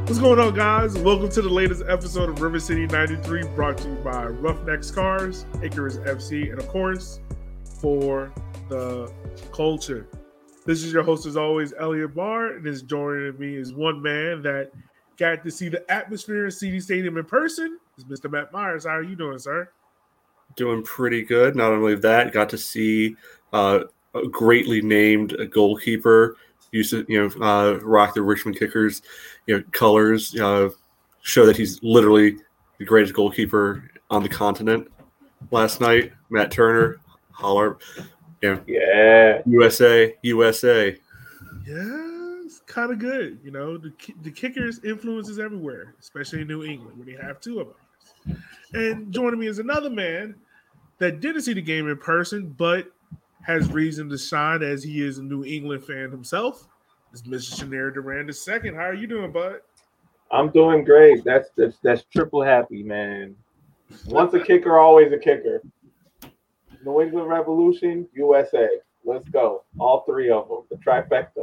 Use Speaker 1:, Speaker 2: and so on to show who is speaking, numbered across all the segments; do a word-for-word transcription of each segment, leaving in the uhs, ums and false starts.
Speaker 1: What's going on, guys? Welcome to the latest episode of River City ninety-three, brought to you by Roughnecks Cars, Icarus F C, and of course, for the culture. This is your host, as always, Elliot Barr, and is joining me is one man that got to see the atmosphere in C D Stadium in person. Is Mister Matt Myers. How are you doing, sir?
Speaker 2: Doing pretty good. Not only that, got to see uh, a greatly named goalkeeper used to, you know, uh, rock the Richmond Kickers, you know, colors. Uh, show that he's literally the greatest goalkeeper on the continent. Last night, Matt Turner, holler, you know,
Speaker 3: yeah,
Speaker 2: U S A, U S A.
Speaker 1: Yeah, it's kind of good. You know, the the Kickers influences everywhere, especially in New England, where they have two of us. And joining me is another man that didn't see the game in person, but has reason to shine as he is a New England fan himself. It's Mister Shanir Duran the second. How are you doing, bud?
Speaker 3: I'm doing great. That's that's, that's triple happy, man. Once a kicker, always a kicker. New England Revolution, U S A. Let's go. All three of them. The trifecta.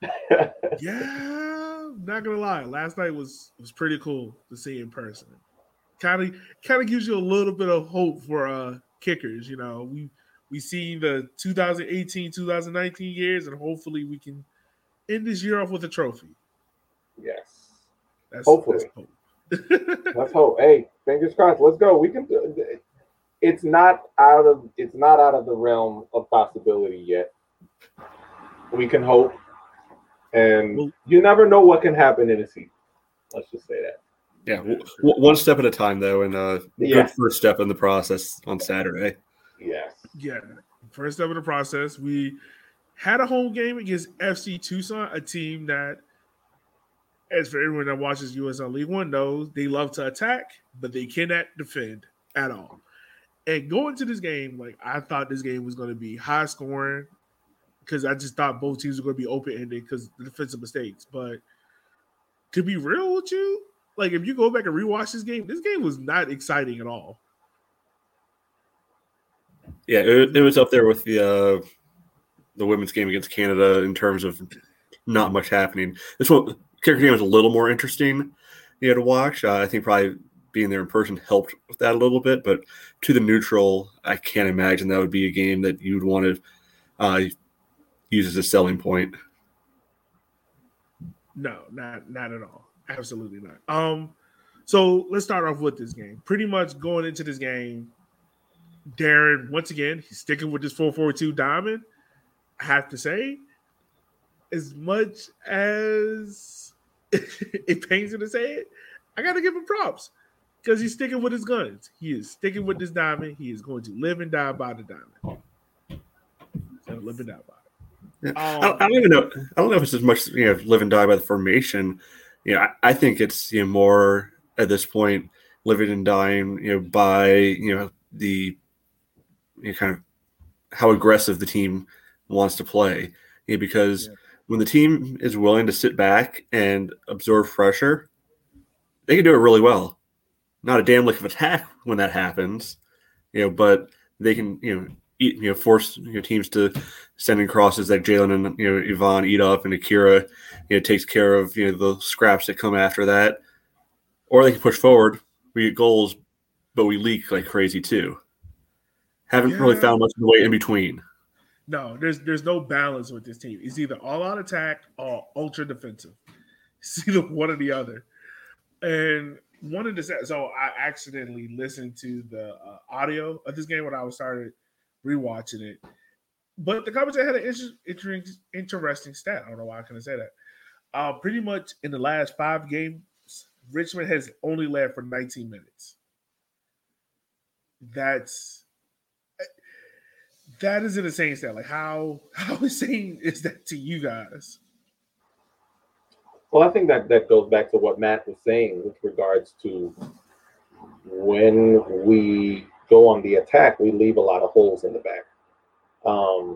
Speaker 1: Yeah, not gonna lie. Last night was was pretty cool to see in person. Kind of kind of gives you a little bit of hope for uh kickers. You know, we we see the twenty eighteen, twenty nineteen years, and hopefully we can end this year off with a trophy.
Speaker 3: Yes.
Speaker 1: That's,
Speaker 3: hopefully.
Speaker 1: That's hope.
Speaker 3: Let's hope. Hey, fingers crossed. Let's go. We can do it. It's not out of it's not out of the realm of possibility yet. We can hope. And well, you never know what can happen in a season. Let's just say that.
Speaker 2: Yeah, w- one step at a time, though, and uh,
Speaker 3: yeah.
Speaker 2: good first step in the process on Saturday.
Speaker 3: Yes.
Speaker 1: Yeah, first step in the process. We had a home game against F C Tucson, a team that, as for everyone that watches U S L League One knows, they love to attack, but they cannot defend at all. And going to this game, like I thought this game was going to be high scoring because I just thought both teams were going to be open ended because the defensive mistakes. But to be real with you, like if you go back and rewatch this game, this game was not exciting at all.
Speaker 2: Yeah, it, it was up there with the uh, the women's game against Canada in terms of not much happening. This one, kicker game was a little more interesting, you know, to watch. Uh, I think probably being there in person helped with that a little bit. But to the neutral, I can't imagine that would be a game that you would want to uh, use as a selling point.
Speaker 1: No, not not at all. Absolutely not. Um, so let's start off with this game. Pretty much going into this game, Darren, once again, he's sticking with this four four two diamond. I have to say, as much as it pains me to say it, I got to give him props because he's sticking with his guns. He is sticking with this diamond. He is going to live and die by the diamond. So live and die by it.
Speaker 2: Yeah. Um, I, don't, I don't even know. I don't know if it's as much, you know, live and die by the formation. You know, I, I think it's, you know, more at this point living and dying, you know, by, you know, the you know, kind of how aggressive the team wants to play. You know, because yeah. when the team is willing to sit back and absorb pressure, they can do it really well. Not a damn lick of attack when that happens, you know, but they can, you know, eat, you know, force you know, teams to send in crosses that Jalen and, you know, Yvonne eat up, and Akira, you know, takes care of, you know, the scraps that come after that. Or they can push forward, we get goals, but we leak like crazy too. Haven't yeah. really found much of the way in between.
Speaker 1: No, there's there's no balance with this team. It's either all out attack or ultra defensive. It's either one or the other. And one of the so I accidentally listened to the uh, audio of this game when I was started rewatching it. But the commentator had an inter- interesting stat. I don't know why I couldn't say that. Uh, pretty much in the last five games, Richmond has only led for nineteen minutes. That's that is an insane stat. Like how how insane is that to you guys?
Speaker 3: Well, I think that that goes back to what Matt was saying with regards to when we go on the attack, we leave a lot of holes in the back. Um,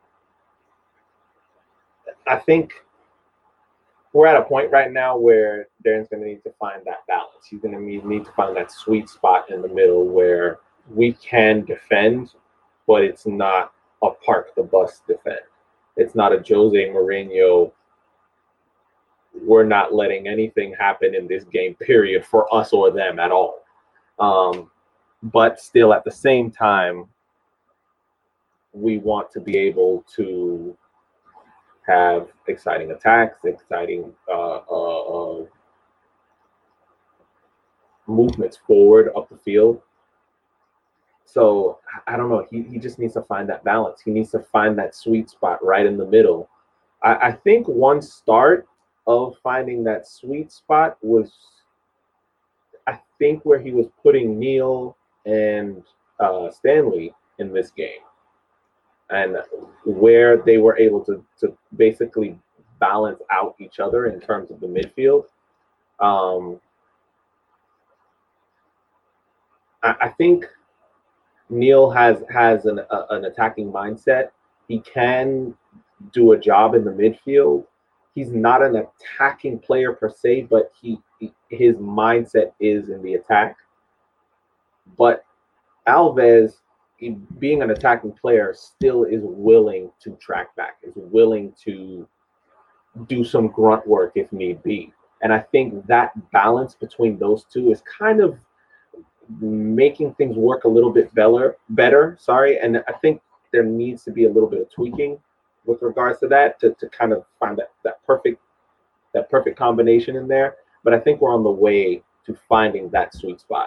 Speaker 3: I think we're at a point right now where Darren's going to need to find that balance. He's going to need to find that sweet spot in the middle where we can defend, but it's not a park the bus defend. It's not a Jose Mourinho we're not letting anything happen in this game period for us or them at all. Um, but still, at the same time, we want to be able to have exciting attacks, exciting uh, uh, uh, movements forward up the field. So I don't know. He, he just needs to find that balance. He needs to find that sweet spot right in the middle. I, I think one start of finding that sweet spot was, I think, where he was putting Neil and uh, Stanley in this game, and where they were able to to basically balance out each other in terms of the midfield. Um, I, I think Neil has has an a, an attacking mindset. He can do a job in the midfield. He's not an attacking player per se, but he, he his mindset is in the attack. But Alves, he, being an attacking player, still is willing to track back, is willing to do some grunt work if need be. And I think that balance between those two is kind of making things work a little bit better. Better, sorry. And I think there needs to be a little bit of tweaking with regards to that to, to kind of find that, that perfect that perfect combination in there. But I think we're on the way to finding that sweet spot.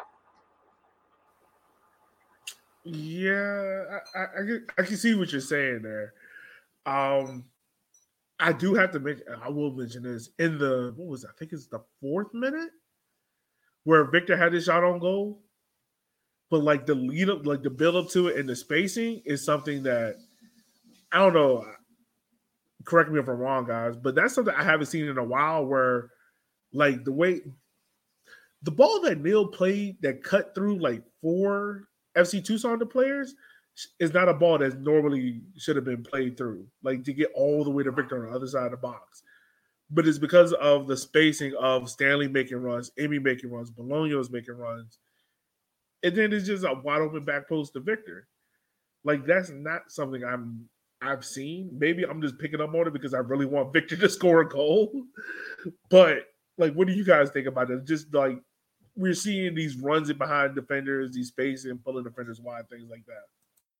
Speaker 1: Yeah, I, I, I, can, I can see what you're saying there. Um, I do have to mention, I will mention this, in the, what was it? I think it's the fourth minute where Victor had his shot on goal. But like the lead up, like the build up to it and the spacing is something that, I don't know, correct me if I'm wrong, guys, but that's something I haven't seen in a while where like the way, the ball that Neil played that cut through like four F C Tucson players is not a ball that normally should have been played through, like to get all the way to Victor on the other side of the box. But it's because of the spacing of Stanley making runs, Amy making runs, Bologna's making runs. And then it's just a wide open back post to Victor. Like that's not something I'm I've seen. Maybe I'm just picking up on it because I really want Victor to score a goal. But like, what do you guys think about it? Just like we're seeing these runs in behind defenders, these spacing, pulling defenders wide, things like that.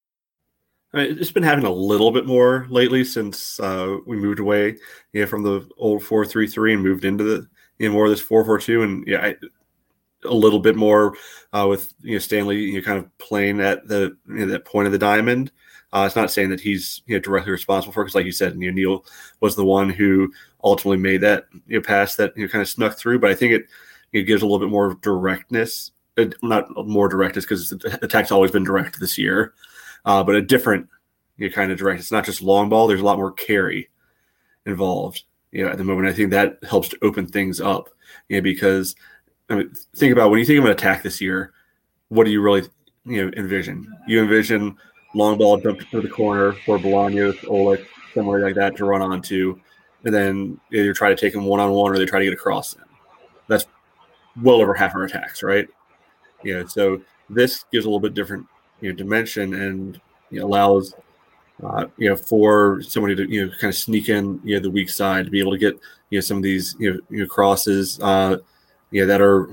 Speaker 2: I mean, it's been happening a little bit more lately since uh, we moved away, yeah, from the old four three three and moved into the you know, more of this four four two, and yeah, I, a little bit more uh, with you know Stanley, you know, kind of playing at the you know, that point of the diamond. Uh, it's not saying that he's you know directly responsible for it, because, like you said, you know, Neil was the one who ultimately made that you know pass that you know kind of snuck through. But I think it it gives a little bit more directness, uh, not more directness because the attack's always been direct this year. Uh, but a different you know, kind of direct. It's not just long ball. There's a lot more carry involved you know, at the moment. I think that helps to open things up you know, because I mean, think about when you think of an attack this year, what do you really you know envision? You envision long ball dumped to the corner for Bolaños, Oleg, somewhere like that to run onto, and then either try to take them one-on-one or they try to get across them. That's well over half our attacks, right? You know, so this gives a little bit different you know dimension and you know, allows uh, you know for somebody to you know kind of sneak in you know the weak side to be able to get you know some of these you know, you know crosses uh, you know that are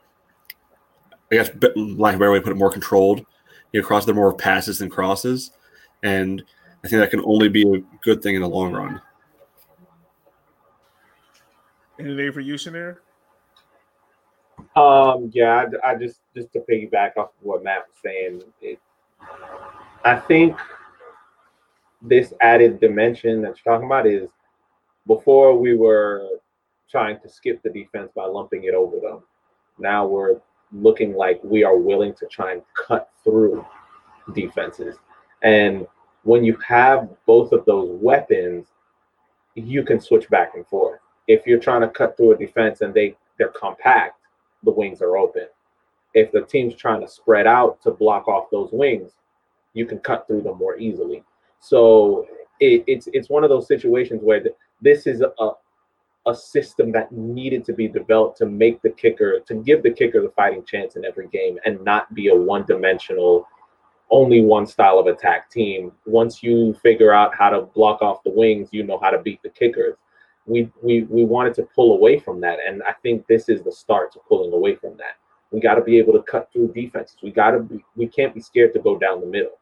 Speaker 2: I guess lack of a better way to put it more controlled. You know, crosses are more passes than crosses, and I think that can only be a good thing in the long run.
Speaker 1: Anything for you, Shanir?
Speaker 3: Um, yeah, I, I just just to piggyback off of what Matt was saying, it, I think this added dimension that you're talking about is before we were trying to skip the defense by lumping it over them. Now we're looking like we are willing to try and cut through defenses. And when you have both of those weapons, you can switch back and forth. If you're trying to cut through a defense and they, they're compact, the wings are open. If the team's trying to spread out to block off those wings, you can cut through them more easily. So it, it's it's one of those situations where the, this is a a system that needed to be developed to make the kicker, to give the kicker the fighting chance in every game and not be a one-dimensional, only one style of attack team. Once you figure out how to block off the wings, you know how to beat the kickers. we we we wanted to pull away from that, and I think this is the start to pulling away from that. We got to be able to cut through defenses. We got to be. We can't be scared to go down the middle.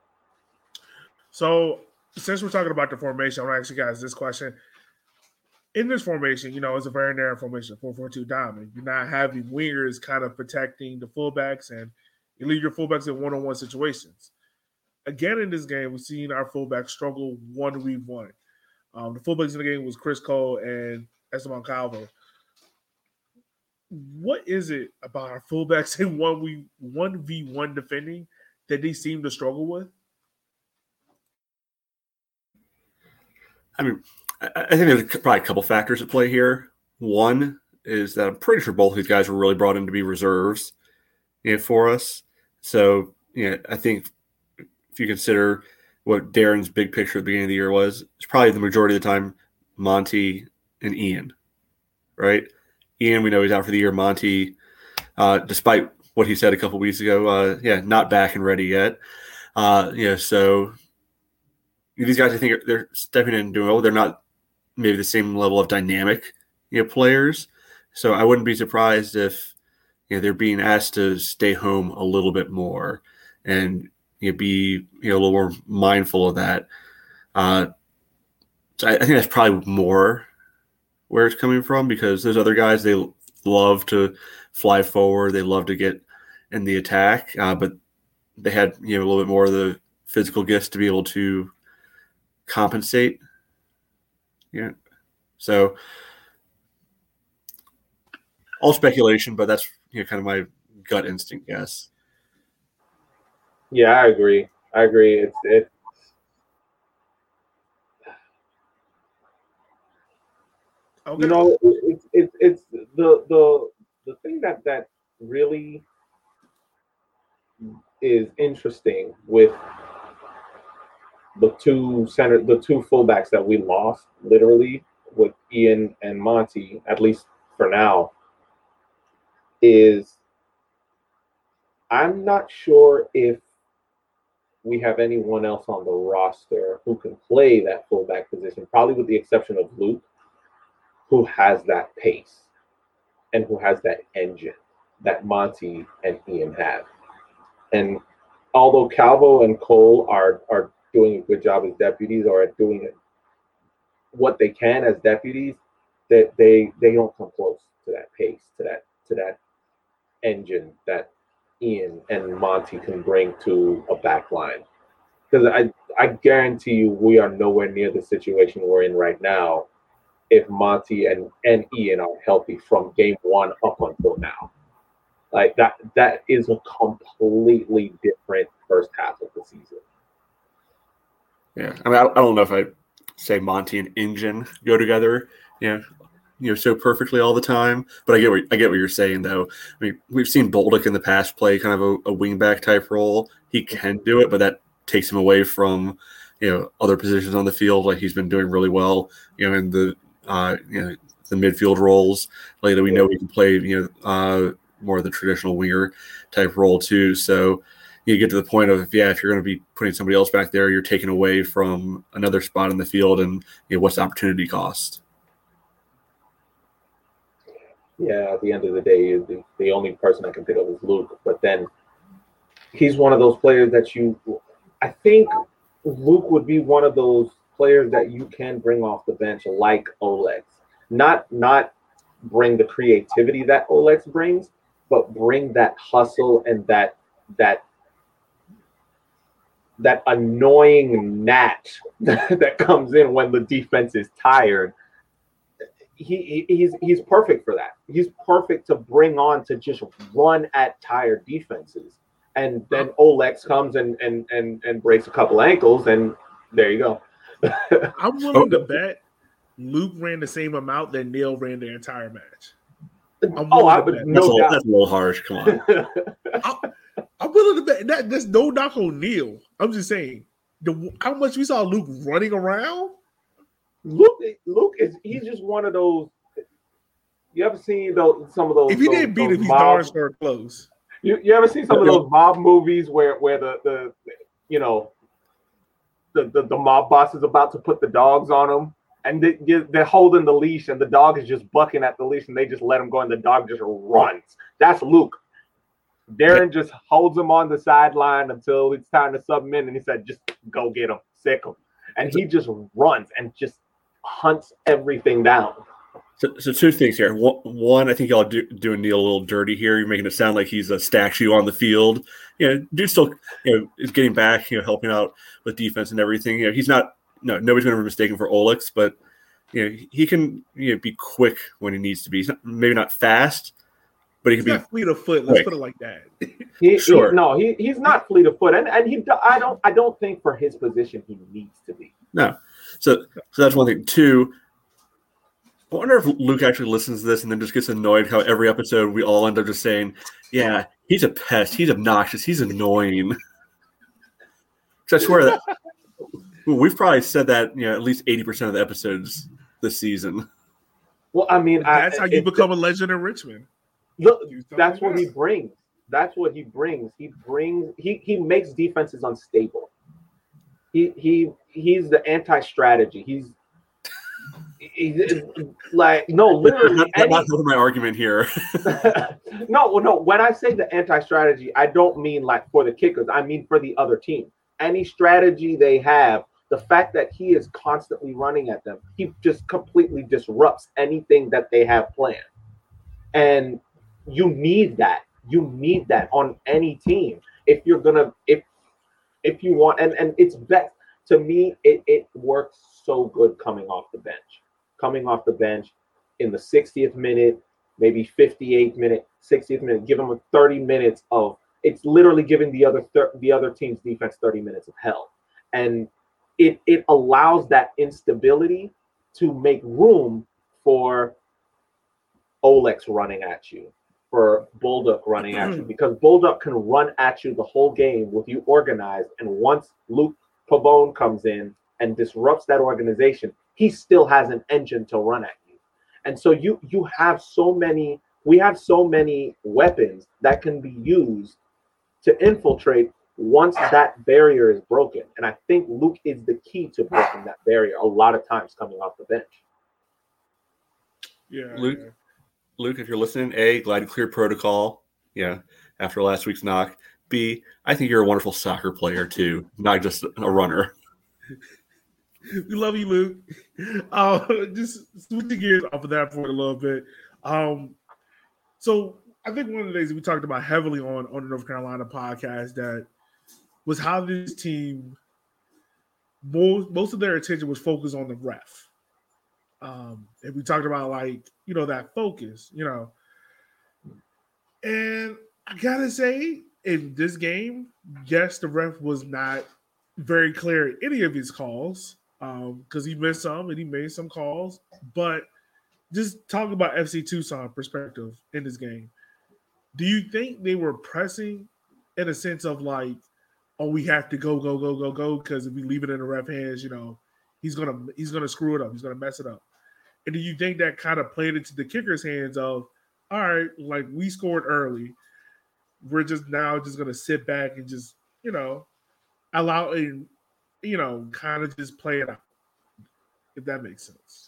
Speaker 1: So, since we're talking about the formation, I want to ask you guys this question. In this formation, you know, it's a very narrow formation, four four two diamond. You're not having wingers kind of protecting the fullbacks, and you leave your fullbacks in one-on-one situations. Again, in this game, we've seen our fullbacks struggle one v one. Um, the fullbacks in the game was Chris Cole and Esteban Calvo. What is it about our fullbacks in one v one v one defending that they seem to struggle with?
Speaker 2: I mean, I think there's probably a couple factors at play here. One is that I'm pretty sure both these guys were really brought in to be reserves, you know, for us. So, you know, I think if you consider what Darren's big picture at the beginning of the year was, it's probably the majority of the time Monty and Ian, right? Ian, we know he's out for the year. Monty, uh, despite what he said a couple weeks ago, uh, yeah, not back and ready yet. Uh, yeah, so these guys, I think, are, they're stepping in and doing well. They're not maybe the same level of dynamic, you know, players. So I wouldn't be surprised if, you know, they're being asked to stay home a little bit more and, you know, be, you know, a little more mindful of that. Uh, so I, I think that's probably more where it's coming from, because those other guys, they love to fly forward. They love to get in the attack, uh, but they had, you know, a little bit more of the physical gifts to be able to compensate. Yeah. So all speculation, but that's, you know, kind of my gut instinct guess.
Speaker 3: Yeah, I agree. I agree. It's it. Okay. You know, it's it's it's the the the thing that that really is interesting with the two center, the two fullbacks that we lost, literally, with Ian and Monty, at least for now, is I'm not sure if we have anyone else on the roster who can play that fullback position, probably with the exception of Luke, who has that pace and who has that engine that Monty and Ian have. And although Calvo and Cole are are doing a good job as deputies, or at doing it what they can as deputies, that they, they don't come close to that pace, to that to that engine that Ian and Monty can bring to a back line. Because I, I guarantee you we are nowhere near the situation we're in right now if Monty and, and Ian are healthy from game one up until now. Like that that is a completely different first half of the season.
Speaker 2: Yeah, I mean, I, I don't know if I say Monty and engine go together, you know, you know, so perfectly all the time. But I get what I get what you're saying, though. I mean, we've seen Bolduc in the past play kind of a, a wingback type role. He can do it, but that takes him away from, you know, other positions on the field. Like he's been doing really well, you know, in the uh, you know, the midfield roles. Lately, we know he can play, you know, uh, more of the traditional winger type role too. So you get to the point of, yeah, if you're going to be putting somebody else back there, you're taking away from another spot in the field, and, you know, what's the opportunity cost?
Speaker 3: Yeah, at the end of the day, the, the only person I can think of is Luke. But then he's one of those players that you – I think Luke would be one of those players that you can bring off the bench like Olex. Not, not bring the creativity that Olex brings, but bring that hustle and that that – that annoying gnat that comes in when the defense is tired. He, he he's he's perfect for that. He's perfect to bring on to just run at tired defenses. And then Olex comes and and and, and breaks a couple ankles, and there you go.
Speaker 1: I'm willing to bet Luke ran the same amount that Neil ran the entire match.
Speaker 3: I'm oh, I would no
Speaker 2: that's, a,
Speaker 3: doubt.
Speaker 2: That's a little harsh. Come on.
Speaker 1: I, I'm willing to bet that there's no knock on Neil. I'm just saying the how much we saw Luke running around.
Speaker 3: Luke, Luke is he's just one of those. You ever seen those some of those?
Speaker 1: If he
Speaker 3: those,
Speaker 1: didn't beat him, he's
Speaker 3: mob,
Speaker 1: darn sure close.
Speaker 3: You you ever seen some of those mob movies where where the the you know the the, the mob boss is about to put the dogs on him, and they, they're holding the leash, and the dog is just bucking at the leash, and they just let him go, and the dog just runs. That's Luke. Darren just holds him on the sideline until it's time to sub him in, and he said, just go get him, sick him. And he just runs and just hunts everything down.
Speaker 2: So, so two things here. One, I think y'all do, doing Neil a little dirty here. You're making it sound like he's a statue on the field. You know, dude still, you know, is getting back, you know, helping out with defense and everything. You know, he's not, no, nobody's going to be mistaken for Olex, but, you know, he can, you know, be quick when he needs to be. He's not, maybe not fast, but he
Speaker 1: he's
Speaker 2: can
Speaker 1: not
Speaker 2: be
Speaker 1: fleet of foot. Let's
Speaker 2: quick.
Speaker 1: put it like that.
Speaker 3: He,
Speaker 2: Sure.
Speaker 3: he, no, he, he's not fleet of foot, and, and he, I don't, I don't think for his position he needs to be.
Speaker 2: No. So, so that's one thing. Two, I wonder if Luke actually listens to this and then just gets annoyed how every episode we all end up just saying, yeah, he's a pest. He's obnoxious. He's annoying. Because I swear that we've probably said that, you know, at least eighty percent of the episodes this season.
Speaker 3: Well, I mean,
Speaker 1: That's
Speaker 3: I,
Speaker 1: how you
Speaker 3: it,
Speaker 1: become a legend in Richmond.
Speaker 3: Look, that's what he brings. That's what he brings. He brings. He he makes defenses unstable. He he he's the anti-strategy. He's he's like no, literally.
Speaker 2: Not,
Speaker 3: any,
Speaker 2: not my argument here.
Speaker 3: no, no. When I say the anti-strategy, I don't mean like for the kickers. I mean for the other team. Any strategy they have, the fact that he is constantly running at them, he just completely disrupts anything that they have planned. And you need that. You need that on any team if you're gonna if if you want and, and it's best to me it, it works so good coming off the bench. Coming off the bench in the sixtieth minute, maybe fifty-eighth minute, sixtieth minute, give them a thirty minutes of it's literally giving the other thir- the other team's defense thirty minutes of hell. And it it allows that instability to make room for Olex running at you, for Bulldog running at you, because Bulldog can run at you the whole game with you organized. And once Luke Pavone comes in and disrupts that organization, he still has an engine to run at you. And so you you have so many, we have so many weapons that can be used to infiltrate once that barrier is broken. And I think Luke is the key to breaking that barrier a lot of times coming off the bench.
Speaker 1: Yeah.
Speaker 2: Luke,
Speaker 1: yeah.
Speaker 2: Luke, if you're listening, A, glad to clear protocol. Yeah, after last week's knock. B, I think you're a wonderful soccer player too, not just a runner.
Speaker 1: We love you, Luke. Uh, just switching gears off of that for a little bit. Um, so I think one of the things that we talked about heavily on, on the North Carolina podcast that was how this team, most, most of their attention was focused on the ref. Um, and we talked about, like, you know, that focus, you know. And I got to say, in this game, yes, the ref was not very clear in any of his calls because um, he missed some and he made some calls. But just talking about F C Tucson perspective in this game, do you think they were pressing in a sense of like, oh, we have to go, go, go, go, go, because if we leave it in the ref hands, you know, he's gonna he's gonna screw it up, he's gonna mess it up. And do you think that kind of played into the kicker's hands of, all right, like we scored early, we're just now just gonna sit back and just, you know, allow and you know, kind of just play it out, if that makes sense.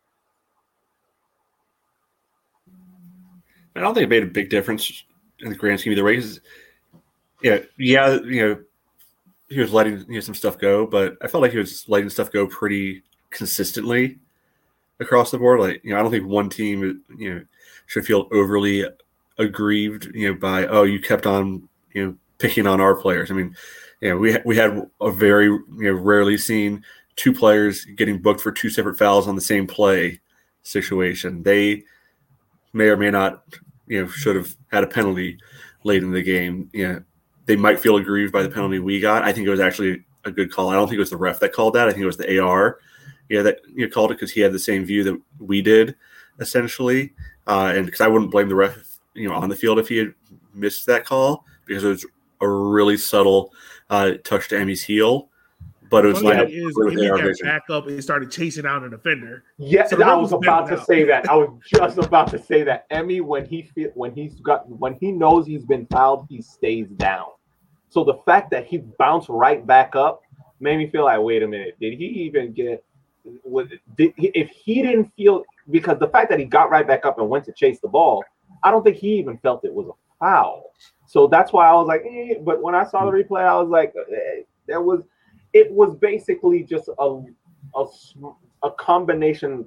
Speaker 2: I don't think it made a big difference in the grand scheme either way. Yeah, yeah, you know, he was letting you know, some stuff go, but I felt like he was letting stuff go pretty consistently across the board. Like, you know, I don't think one team, you know, should feel overly aggrieved, you know, by, oh, you kept on, you know, picking on our players. I mean, you know, we we had a very, you know, rarely seen two players getting booked for two separate fouls on the same play situation. They may or may not, you know, should have had a penalty late in the game. You know, they might feel aggrieved by the penalty we got. I think it was actually a good call. I don't think it was the ref that called that. I think it was the A R, yeah, that you know, called it because he had the same view that we did, essentially. Uh, and because I wouldn't blame the ref, you know, on the field if he had missed that call because it was a really subtle uh, touch to Emmy's heel. But it was
Speaker 1: like
Speaker 2: Emmy
Speaker 1: got back up and started chasing out an defender.
Speaker 3: Yeah,
Speaker 1: so
Speaker 3: I was about to out. say that. I was just about to say that. Emmy, when he feel, when he's got when he knows he's been fouled, he stays down. So the fact that he bounced right back up made me feel like, wait a minute, did he even get would if he didn't feel, because the fact that he got right back up and went to chase the ball, I don't think he even felt it was a foul. So that's why I was like, eh. But when I saw the replay, I was like, eh, there was, it was basically just a, a, a combination,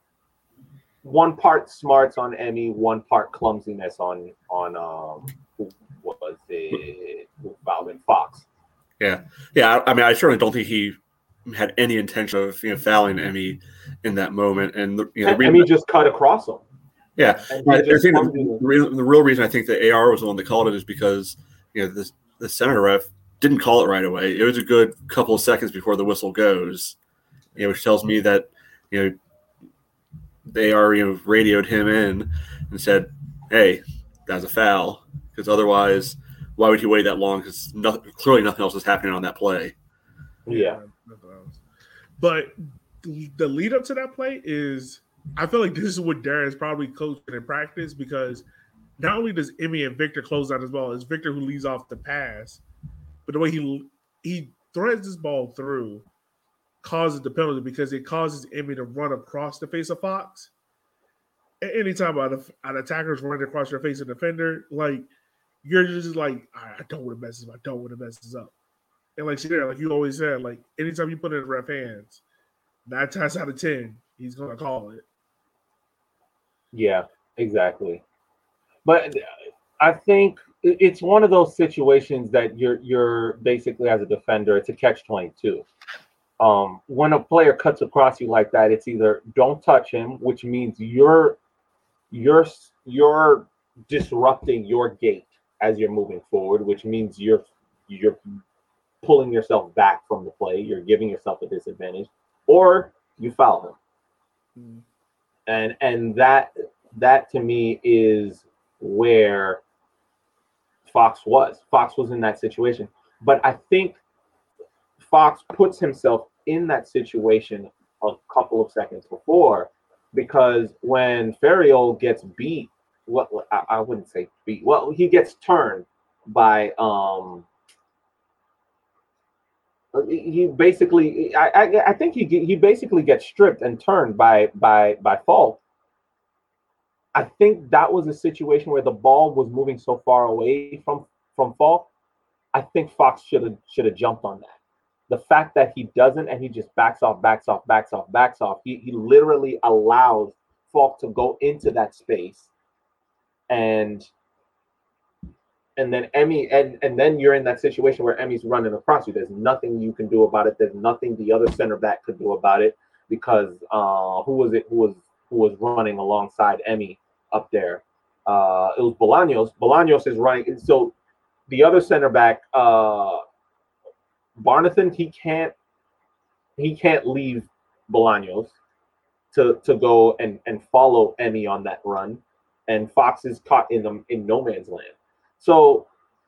Speaker 3: one part smarts on Emmy, one part clumsiness on, on um, who was it, who fouled in Fox.
Speaker 2: Yeah. Yeah. I mean, I certainly don't think he had any intention of, you know, fouling Emmy in that moment. And, the, you know,
Speaker 3: Emmy that, just cut across him.
Speaker 2: Yeah, I, I think the, the real reason I think the A R was the one that called it is because, you know, the the center ref didn't call it right away. It was a good couple of seconds before the whistle goes, you know, which tells me that, you know, the A R, you know, radioed him in and said, "Hey, that's a foul," because otherwise, why would he wait that long? Because nothing, clearly nothing else is happening on that play.
Speaker 3: Yeah,
Speaker 1: but the lead up to that play is. I feel like this is what Darren's probably coaching in practice, because not only does Emmy and Victor close out as well, it's Victor who leads off the pass, but the way he he threads this ball through causes the penalty because it causes Emmy to run across the face of Fox. Anytime an, an attacker's running across your face of a defender, like you're just like, I don't want to mess this up. I don't want to mess this up. And like there, like you always said, like anytime you put it in ref hands, nine times out of ten, he's gonna call it.
Speaker 3: Yeah, exactly. But I think it's one of those situations that you're you're basically, as a defender, it's a catch twenty-two. Um, when a player cuts across you like that, it's either don't touch him, which means you're you're you're disrupting your gait as you're moving forward, which means you're you're pulling yourself back from the play, you're giving yourself a disadvantage, or you foul him. Mm. And and that that to me is where Fox was. Fox was in that situation. But I think Fox puts himself in that situation a couple of seconds before, because when Ferriol gets beat, what I, I wouldn't say beat, well, he gets turned by um he basically I, I I think he he basically gets stripped and turned by by by Falk. I think that was a situation where the ball was moving so far away from from Falk. I think Fox should have should have jumped on that. The fact that he doesn't and he just backs off, backs off, backs off, backs off. He he literally allows Falk to go into that space, and and then Emmy and and then you're in that situation where Emmy's running across you. There's nothing you can do about it. There's nothing the other center back could do about it, because uh, who was it? Who was who was running alongside Emmy up there? Uh, it was Bolaños. Bolaños is running. So the other center back, uh, Barnathan, he can't he can't leave Bolaños to to go and and follow Emmy on that run, and Fox is caught in the in no man's land. So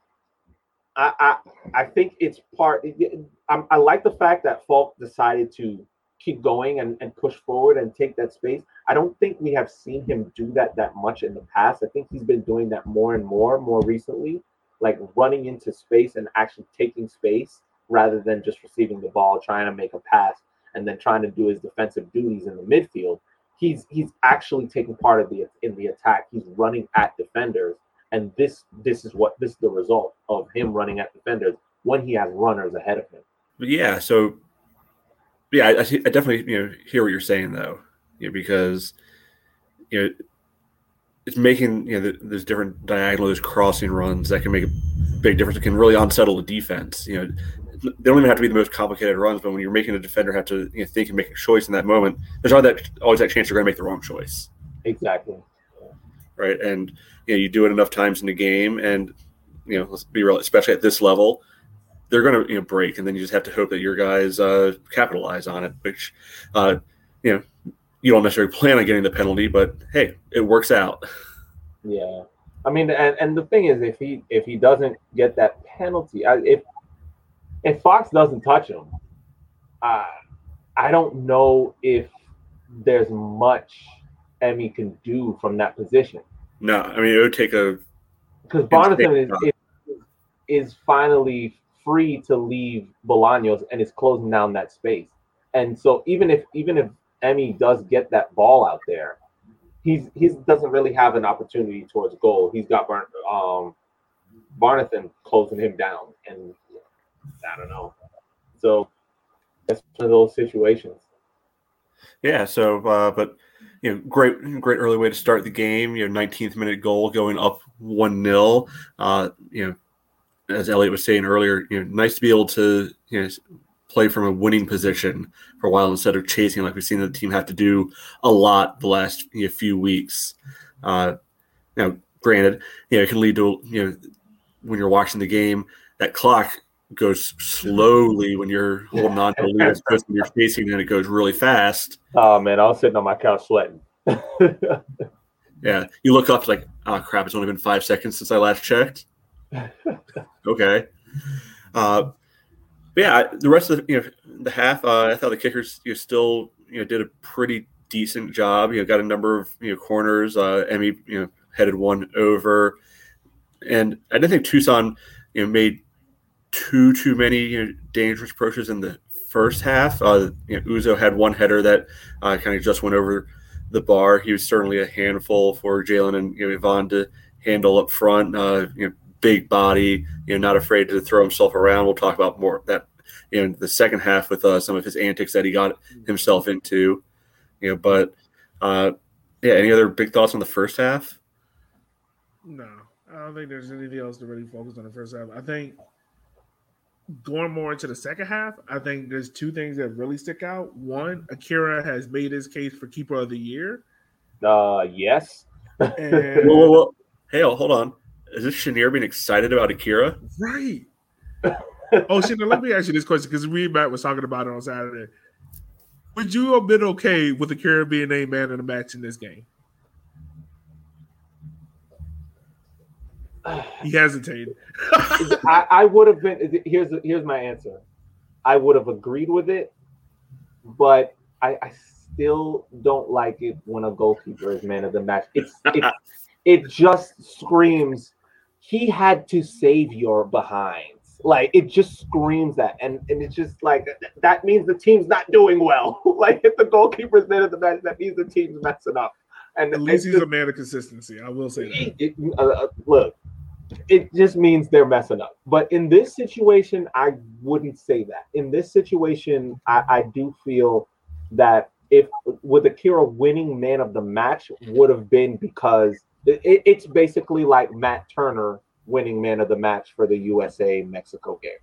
Speaker 3: I, I I think it's part. I, I like the fact that Falk decided to keep going and, and push forward and take that space. I don't think we have seen him do that that much in the past. I think he's been doing that more and more more recently, like running into space and actually taking space rather than just receiving the ball, trying to make a pass, and then trying to do his defensive duties in the midfield. He's he's actually taking part of the in the attack. He's running at defenders. And this this is what this is the result of him running at defenders when he has runners ahead of him.
Speaker 2: Yeah, so yeah, I, I definitely you know hear what you're saying though, you know, because you know it's making you know there's different diagonal, there's crossing runs that can make a big difference. It can really unsettle the defense. You know, they don't even have to be the most complicated runs, but when you're making a defender have to you know, think and make a choice in that moment, there's always that always that chance you're going to make the wrong choice.
Speaker 3: Exactly.
Speaker 2: Right, and you know you do it enough times in the game, and you know let's be real, especially at this level, they're going to you know break, and then you just have to hope that your guys uh, capitalize on it. Which, uh, you know, you don't necessarily plan on getting the penalty, but hey, it works out.
Speaker 3: Yeah, I mean, and, and the thing is, if he if he doesn't get that penalty, I, if if Fox doesn't touch him, uh, I don't know if there's much Emmy can do from that position.
Speaker 2: No, I mean it would take a
Speaker 3: because Barnathan is, is is finally free to leave Bolaños and is closing down that space. And so even if even if Emmy does get that ball out there, he's he doesn't really have an opportunity towards goal. He's got Barn, um, Barnathan closing him down, and I don't know. So that's one of those situations.
Speaker 2: Yeah. So, uh, but you know, great, great early way to start the game. You know, nineteenth minute goal going up one nil. Uh, you know, as Elliot was saying earlier, you know, nice to be able to you know play from a winning position for a while instead of chasing like we've seen the team have to do a lot the last you know, few weeks. Uh, now, granted, you know, it can lead to you know when you're watching the game that clock goes slowly when you're holding on to a lead as opposed to when you're chasing and it goes really fast.
Speaker 3: Oh man, I was sitting on my couch sweating.
Speaker 2: Yeah, you look up like, oh crap, it's only been five seconds since I last checked. Okay. Uh, yeah, the rest of the you know the half, uh, I thought the kickers you know, still you know did a pretty decent job. You know, got a number of you know corners. Uh, Emmy you know headed one over, and I didn't think Tucson you know made too too many you know, dangerous approaches in the first half. Uh, you know, Uzo had one header that uh, kind of just went over the bar. He was certainly a handful for Jalen and you know, Yvonne to handle up front. Uh, you know, big body, you know, not afraid to throw himself around. We'll talk about more of that in the second half with uh, some of his antics that he got himself into. You know, but uh, yeah, any other big thoughts on the first half?
Speaker 1: No, I don't think there's anything else to really focus on the first half. I think going more into the second half, I think there's two things that really stick out. One, Akira has made his case for Keeper of the Year.
Speaker 3: Uh, yes.
Speaker 1: And
Speaker 2: whoa, whoa, whoa. Hey, hold on. Is this Chenier being excited about Akira?
Speaker 1: Right. Oh, Chenier, let me ask you this question because we Matt was talking about it on Saturday. Would you have been okay with Akira being named man of the match in this game? He hesitated.
Speaker 3: I, I would have been. Here's here's my answer. I would have agreed with it, but I, I still don't like it when a goalkeeper is man of the match. It's it, it just screams he had to save your behinds. Like it just screams that, and and it's just like that means the team's not doing well. Like if the goalkeeper's man of the match, that means the team's messing up. And
Speaker 1: at least he's
Speaker 3: just,
Speaker 1: a man of consistency. I will say that.
Speaker 3: It, it, uh, look. It just means they're messing up. But in this situation, I wouldn't say that. In this situation, I, I do feel that if with Akira winning man of the match would have been because it, it's basically like Matt Turner winning man of the match for the U S A Mexico game.